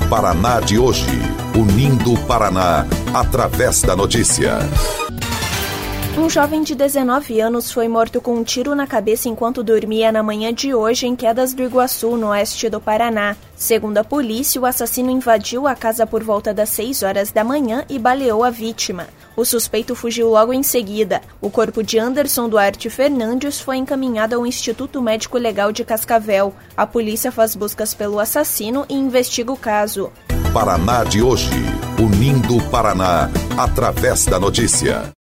Paraná de hoje, unindo o Paraná através da notícia. Um jovem de 19 anos foi morto com um tiro na cabeça enquanto dormia na manhã de hoje em Quedas do Iguaçu, no oeste do Paraná. Segundo a polícia, o assassino invadiu a casa por volta das 6 horas da manhã e baleou a vítima. O suspeito fugiu logo em seguida. O corpo de Anderson Duarte Fernandes foi encaminhado ao Instituto Médico Legal de Cascavel. A polícia faz buscas pelo assassino e investiga o caso. Paraná de hoje, unindo o Paraná através da notícia.